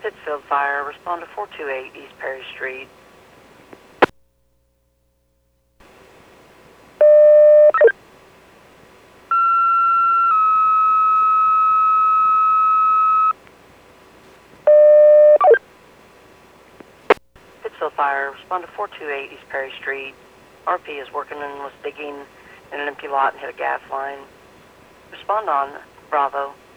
Pittsfield Fire, respond to 428 East Perry Street. Pittsfield Fire, respond to 428 East Perry Street. RP is working and was digging in an empty lot and hit a gas line. Respond on Bravo.